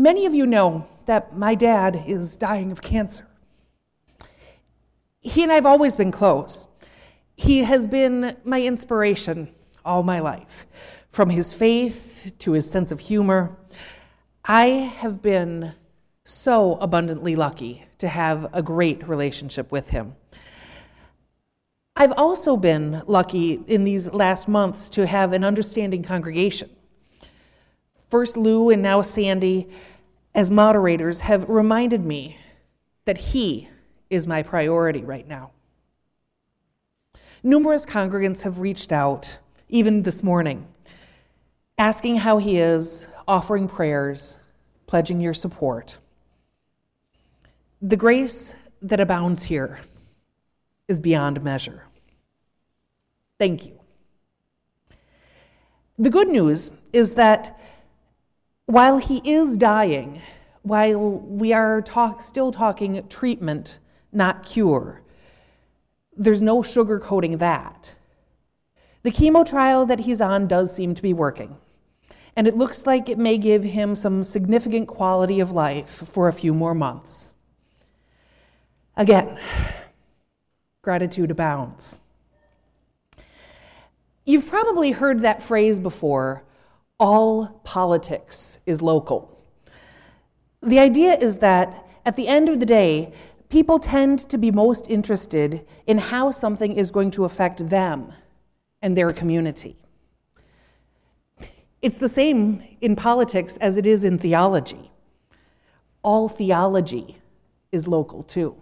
Many of you know that my dad is dying of cancer. He and I have always been close. He has been my inspiration all my life. From his faith to his sense of humor, I have been so abundantly lucky to have a great relationship with him. I've also been lucky in these last months to have an understanding congregation. First Lou and now Sandy, as moderators, have reminded me that he is my priority right now. Numerous congregants have reached out, even this morning, asking how he is, offering prayers, pledging your support. The grace that abounds here is beyond measure. Thank you. The good news is that while he is dying, while we are still talking treatment, not cure, there's no sugarcoating that. The chemo trial that he's on does seem to be working, and it looks like it may give him some significant quality of life for a few more months. Again, gratitude abounds. You've probably heard that phrase before, all politics is local. The idea is that at the end of the day, people tend to be most interested in how something is going to affect them and their community. It's the same in politics as it is in theology. All theology is local too.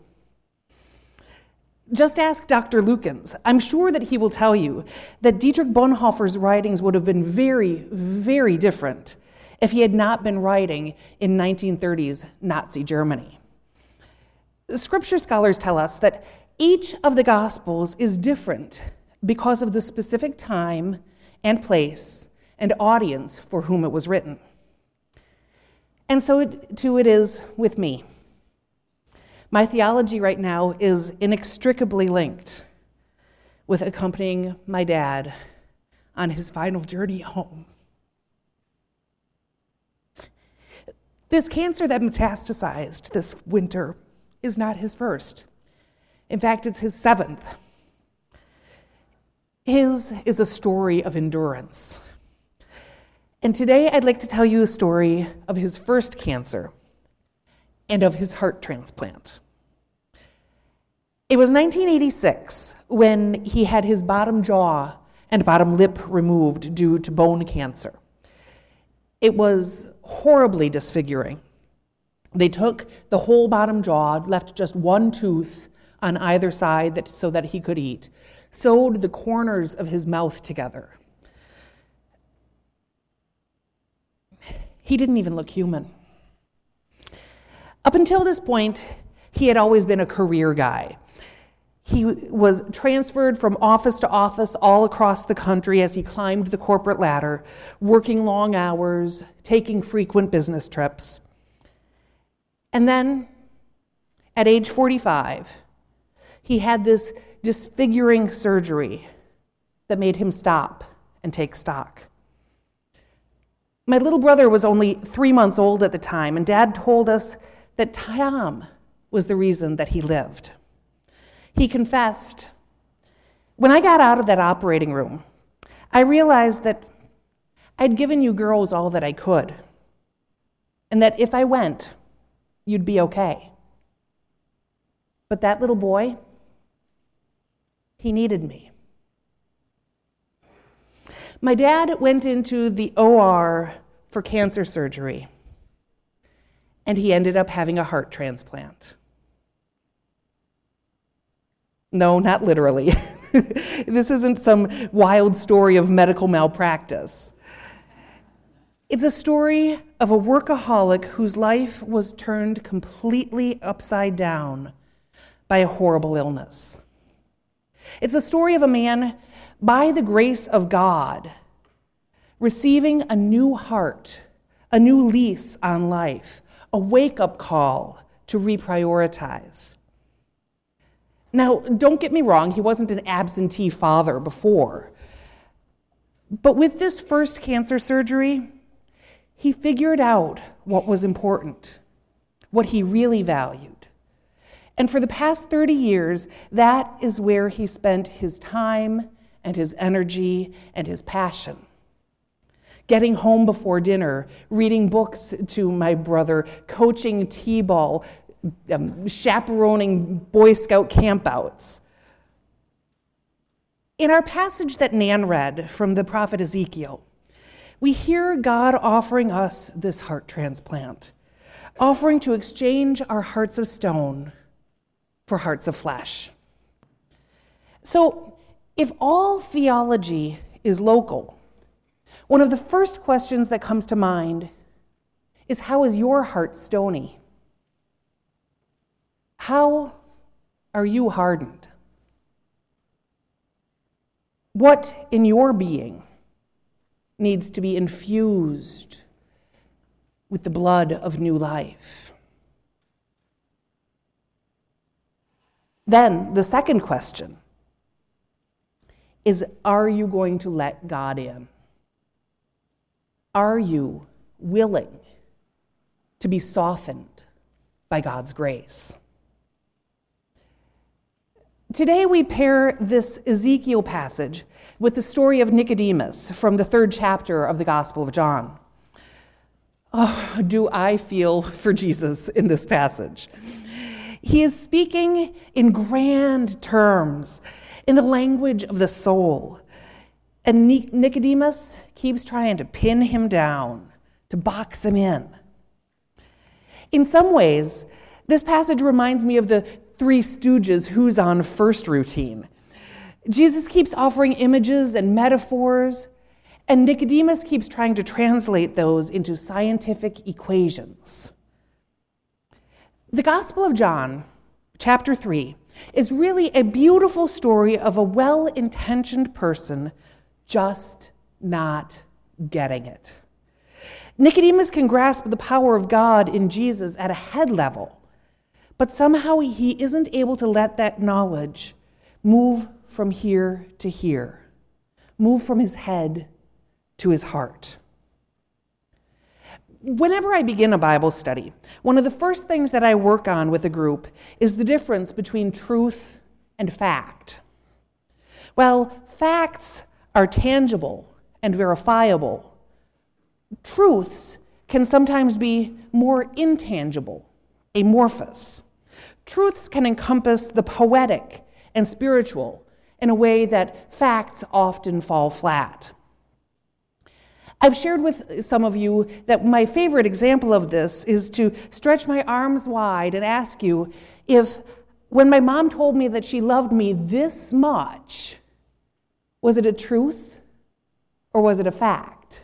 Just ask Dr. Lukens. I'm sure that he will tell you that Dietrich Bonhoeffer's writings would have been very, very different if he had not been writing in 1930s Nazi Germany. Scripture scholars tell us that each of the Gospels is different because of the specific time and place and audience for whom it was written. And so too it is with me. My theology right now is inextricably linked with accompanying my dad on his final journey home. This cancer that metastasized this winter is not his first. In fact, it's his 7th. His is a story of endurance. And today I'd like to tell you a story of his first cancer and of his heart transplant. It was 1986 when he had his bottom jaw and bottom lip removed due to bone cancer. It was horribly disfiguring. They took the whole bottom jaw, left just one tooth on either side so that he could eat, sewed the corners of his mouth together. He didn't even look human. Up until this point, he had always been a career guy. He was transferred from office to office all across the country as he climbed the corporate ladder, working long hours, taking frequent business trips. And then, at age 45, he had this disfiguring surgery that made him stop and take stock. My little brother was only 3 months old at the time, and Dad told us that Tom was the reason that he lived. He confessed, "When I got out of that operating room, I realized that I'd given you girls all that I could, and that if I went, you'd be okay. But that little boy, he needed me." My dad went into the OR for cancer surgery, and he ended up having a heart transplant. No, not literally. This isn't some wild story of medical malpractice. It's a story of a workaholic whose life was turned completely upside down by a horrible illness. It's a story of a man, by the grace of God, receiving a new heart, a new lease on life, a wake-up call to reprioritize. Now, don't get me wrong, he wasn't an absentee father before. But with this first cancer surgery, he figured out what was important, what he really valued. And for the past 30 years, that is where he spent his time and his energy and his passion. Getting home before dinner, reading books to my brother, coaching t-ball, chaperoning Boy Scout campouts. In our passage that Nan read from the prophet Ezekiel, we hear God offering us this heart transplant, offering to exchange our hearts of stone for hearts of flesh. So, if all theology is local, one of the first questions that comes to mind is, how is your heart stony? How are you hardened? What in your being needs to be infused with the blood of new life? Then the second question is, are you going to let God in? Are you willing to be softened by God's grace? Today we pair this Ezekiel passage with the story of Nicodemus from the 3rd chapter of the Gospel of John. Oh, do I feel for Jesus in this passage? He is speaking in grand terms, in the language of the soul. And Nicodemus keeps trying to pin him down, to box him in. In some ways, this passage reminds me of the Three Stooges who's on first routine. Jesus keeps offering images and metaphors, and Nicodemus keeps trying to translate those into scientific equations. The Gospel of John, chapter 3, is really a beautiful story of a well-intentioned person just not getting it. Nicodemus can grasp the power of God in Jesus at a head level, but somehow he isn't able to let that knowledge move from here to here, move from his head to his heart. Whenever I begin a Bible study, one of the first things that I work on with a group is the difference between truth and fact. While facts are tangible and verifiable, truths can sometimes be more intangible, amorphous. Truths can encompass the poetic and spiritual in a way that facts often fall flat. I've shared with some of you that my favorite example of this is to stretch my arms wide and ask you if, when my mom told me that she loved me this much, was it a truth or was it a fact?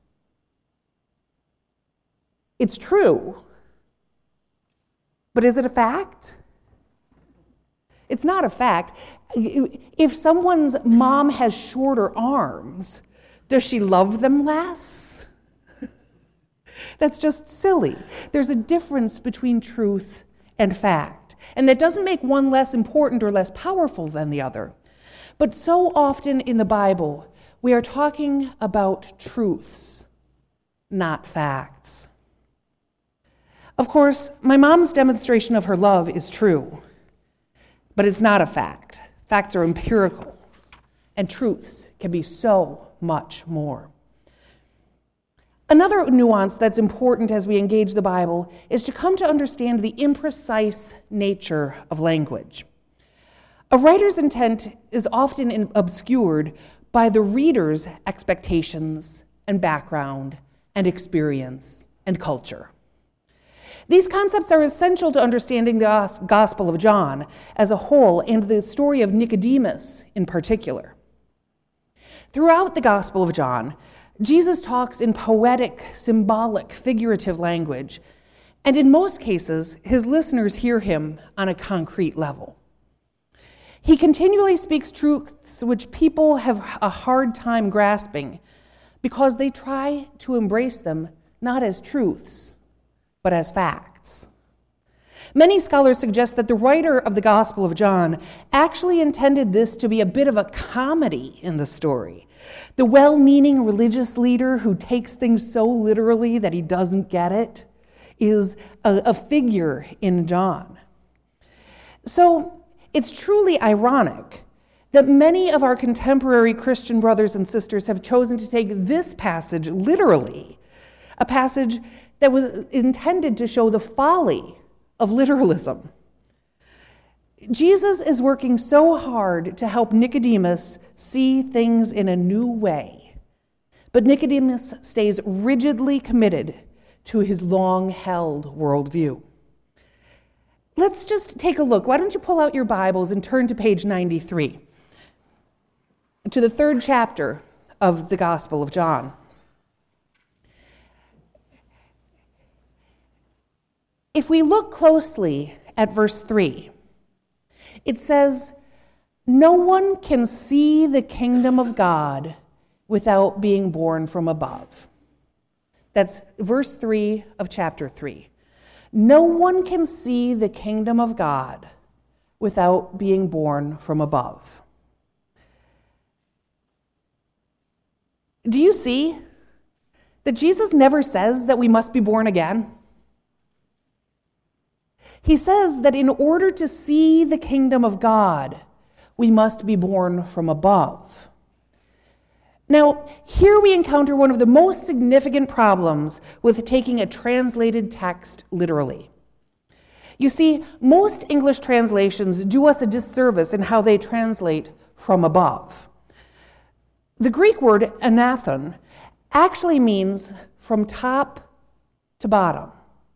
It's true. But is it a fact? It's not a fact. If someone's mom has shorter arms, does she love them less? That's just silly. There's a difference between truth and fact. And that doesn't make one less important or less powerful than the other. But so often in the Bible, we are talking about truths, not facts. Of course, my mom's demonstration of her love is true, but it's not a fact. Facts are empirical, and truths can be so much more. Another nuance that's important as we engage the Bible is to come to understand the imprecise nature of language. A writer's intent is often obscured by the reader's expectations and background and experience and culture. These concepts are essential to understanding the Gospel of John as a whole and the story of Nicodemus in particular. Throughout the Gospel of John, Jesus talks in poetic, symbolic, figurative language, and in most cases, his listeners hear him on a concrete level. He continually speaks truths which people have a hard time grasping because they try to embrace them not as truths, but as facts. Many scholars suggest that the writer of the Gospel of John actually intended this to be a bit of a comedy in the story, The well-meaning religious leader who takes things so literally that he doesn't get it is a figure in John. So it's truly ironic that many of our contemporary Christian brothers and sisters have chosen to take this passage literally, a passage that was intended to show the folly of literalism. Jesus is working so hard to help Nicodemus see things in a new way, but Nicodemus stays rigidly committed to his long-held worldview. Let's just take a look. Why don't you pull out your Bibles and turn to page 93, to the 3rd chapter of the Gospel of John. If we look closely at verse 3, it says, "No one can see the kingdom of God without being born from above." That's verse 3 of chapter 3. No one can see the kingdom of God without being born from above. Do you see that Jesus never says that we must be born again? He says that in order to see the kingdom of God, we must be born from above. Now, here we encounter one of the most significant problems with taking a translated text literally. You see, most English translations do us a disservice in how they translate from above. The Greek word anathon actually means from top to bottom.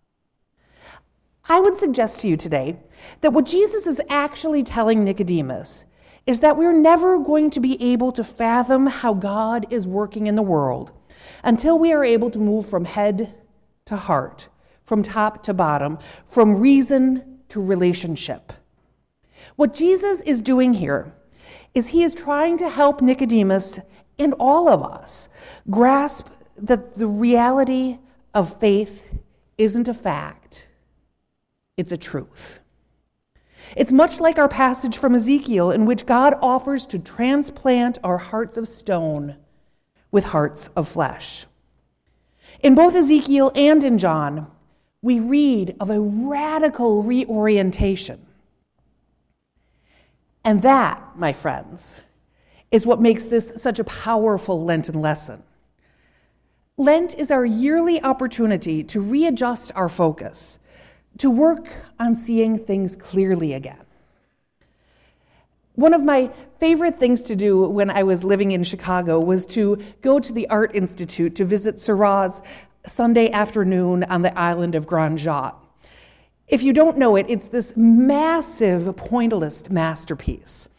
I would suggest to you today that what Jesus is actually telling Nicodemus is that we're never going to be able to fathom how God is working in the world until we are able to move from head to heart, from top to bottom, from reason to relationship. What Jesus is doing here is he is trying to help Nicodemus and all of us grasp that the reality of faith isn't a fact, it's a truth. It's much like our passage from Ezekiel, in which God offers to transplant our hearts of stone with hearts of flesh. In both Ezekiel and in John, we read of a radical reorientation. And that, my friends, is what makes this such a powerful Lenten lesson. Lent is our yearly opportunity to readjust our focus, to work on seeing things clearly again. One of my favorite things to do when I was living in Chicago was to go to the Art Institute to visit Seurat's Sunday afternoon on the island of Grand Jatte. If you don't know it, it's this massive pointillist masterpiece.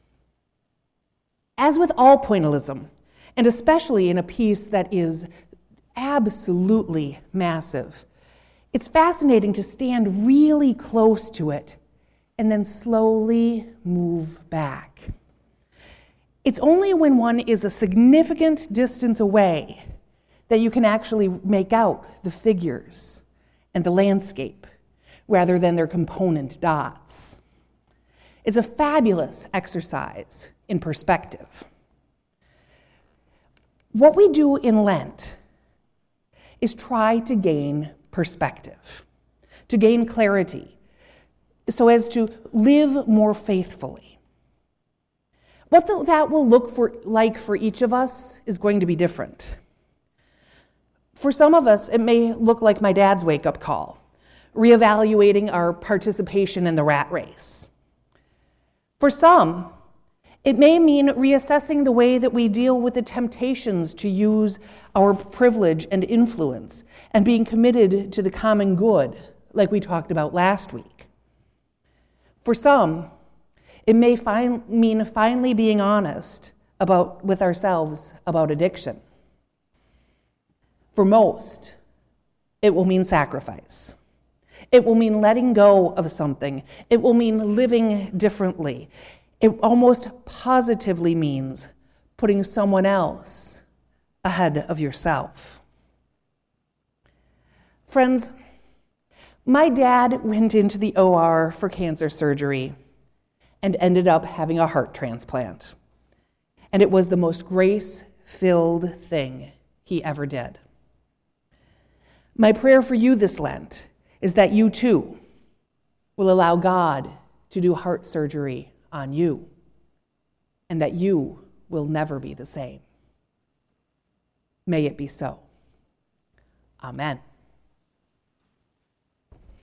As with all pointillism, and especially in a piece that is absolutely massive, it's fascinating to stand really close to it and then slowly move back. It's only when one is a significant distance away that you can actually make out the figures and the landscape rather than their component dots. It's a fabulous exercise in perspective. What we do in Lent is try to gain perspective, to gain clarity, so as to live more faithfully. What that will look like for each of us is going to be different. For some of us, it may look like my dad's wake-up call, reevaluating our participation in the rat race. For some, it may mean reassessing the way that we deal with the temptations to use our privilege and influence and being committed to the common good, like we talked about last week. For some, it may mean finally being honest with ourselves about addiction. For most, it will mean sacrifice. It will mean letting go of something. It will mean living differently. It almost positively means putting someone else ahead of yourself. Friends, my dad went into the OR for cancer surgery and ended up having a heart transplant. and it was the most grace-filled thing he ever did. My prayer for you this Lent is that you too will allow God to do heart surgery on you, and that you will never be the same. May it be so. Amen.